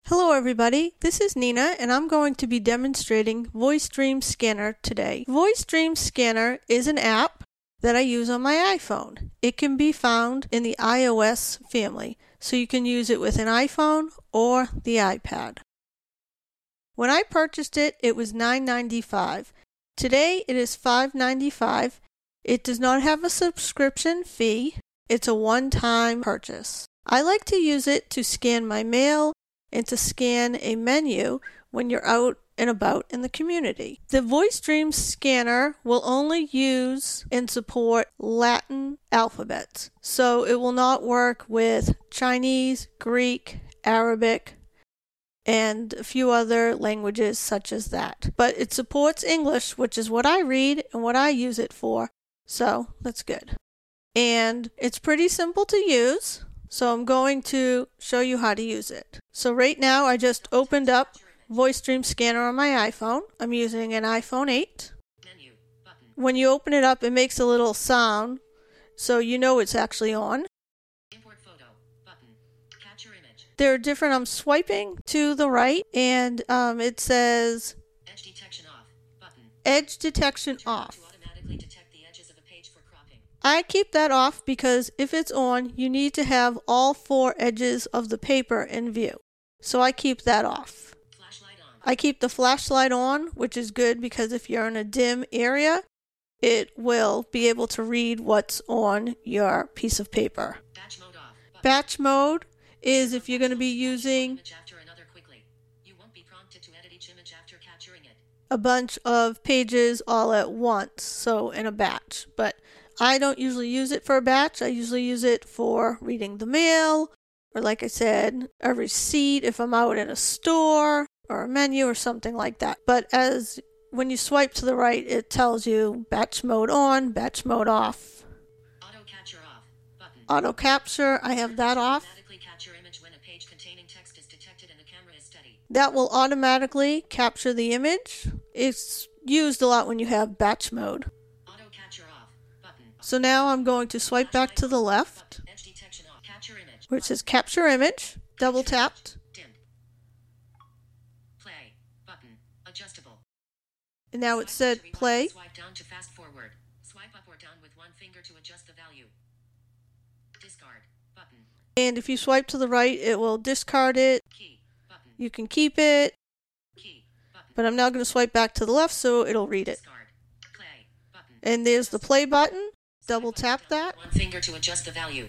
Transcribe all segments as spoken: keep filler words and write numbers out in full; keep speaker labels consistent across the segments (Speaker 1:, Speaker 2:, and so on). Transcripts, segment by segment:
Speaker 1: Hello everybody, this is Nina and I'm going to be demonstrating VoiceDream Scanner today. VoiceDream Scanner is an app that I use on my iPhone. It can be found in the iOS family, so you can use it with an iPhone or the iPad. When I purchased it, it was nine ninety-five. Today it is five ninety-five. It does not have a subscription fee. It's a one-time purchase. I like to use it to scan my mail and to scan a menu when you're out and about in the community. The VoiceDream Scanner will only use and support Latin alphabets, so it will not work with Chinese, Greek, Arabic, and a few other languages such as that. But it supports English, which is what I read and what I use it for, so that's good. And it's pretty simple to use. So I'm going to show you how to use it. So right now I just opened up VoiceDream Scanner on my iPhone. I'm using an iPhone eight.
Speaker 2: Menu, button.
Speaker 1: When you open it up, it makes a little sound, so you know it's actually on.
Speaker 2: Import photo, button. Capture image.
Speaker 1: There are different, I'm swiping to the right, and um, it says
Speaker 2: Edge detection off, button.
Speaker 1: Edge detection
Speaker 2: Turn on
Speaker 1: off.
Speaker 2: to automatically detect the edges of a page for cropping.
Speaker 1: I keep that off because if it's on, you need to have all four edges of the paper in view. So I keep that off.
Speaker 2: Flashlight on.
Speaker 1: I keep the flashlight on, which is good because if you're in a dim area, it will be able to read what's on your piece of paper.
Speaker 2: Batch mode off, button.
Speaker 1: Batch mode is if you're going to be
Speaker 2: Capture one
Speaker 1: using
Speaker 2: image after another quickly. You won't be prompted to edit each image after capturing it.
Speaker 1: a bunch of pages all at once, so in a batch. But I don't usually use it for a batch. I usually use it for reading the mail, or like I said, a receipt if I'm out in a store, or a menu or something like that. But as when you swipe to the right, it tells you batch mode on, batch mode off.
Speaker 2: Auto capture off, button.
Speaker 1: Auto capture, I have that off.
Speaker 2: Automatically capture image when a page containing text is detected and the camera is steady.
Speaker 1: That will automatically capture the image. It's used a lot when you have batch mode.
Speaker 2: Auto capture off, button.
Speaker 1: So now I'm going to swipe back to the left,
Speaker 2: Edge detection off. Capture image.
Speaker 1: where it says capture image, double tapped,
Speaker 2: Dimmed. Play, button. Adjustable.
Speaker 1: and now it
Speaker 2: Swipe
Speaker 1: said
Speaker 2: to rewind,
Speaker 1: play.
Speaker 2: Swipe down to fast forward. Swipe up or down with one finger to adjust the value. Discard, button.
Speaker 1: And if you swipe to the right, it will discard it.
Speaker 2: Key, button.
Speaker 1: You can keep it,
Speaker 2: Key, button.
Speaker 1: but I'm now going to swipe back to the left so it'll read it.
Speaker 2: Discard. Play, button.
Speaker 1: And there's the play button. Double
Speaker 2: Swipe up or
Speaker 1: tap
Speaker 2: down
Speaker 1: that.
Speaker 2: with one finger to adjust the value.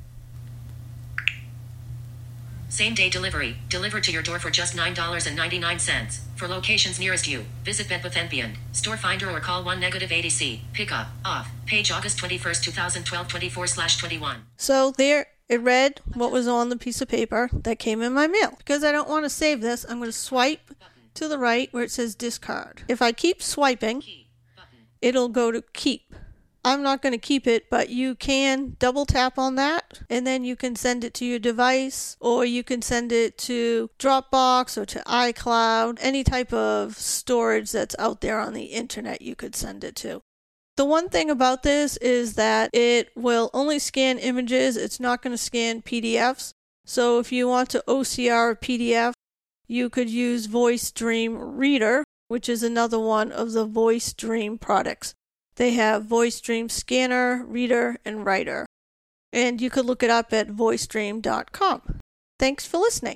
Speaker 2: Same day delivery. Delivered to your door for just nine dollars and ninety-nine cents. For locations nearest you, visit Bed Bath and Beyond, Store Finder, or call one negative eighty C. Pickup, off. Page August twenty-first, twenty twelve, twenty-four slash twenty-one.
Speaker 1: So there, it read what was on the piece of paper that came in my mail. Because I don't want to save this, I'm going to swipe to the right where it says discard. If I keep swiping,
Speaker 2: Key, button.
Speaker 1: it'll go to keep. I'm not going to keep it, but you can double tap on that and then you can send it to your device, or you can send it to Dropbox or to iCloud, any type of storage that's out there on the internet you could send it to. The one thing about this is that it will only scan images. It's not going to scan P D Fs. So if you want to O C R a P D F, you could use VoiceDream Reader, which is another one of the VoiceDream products. They have VoiceDream Scanner, Reader, and Writer. And you could look it up at voice dream dot com. Thanks for listening.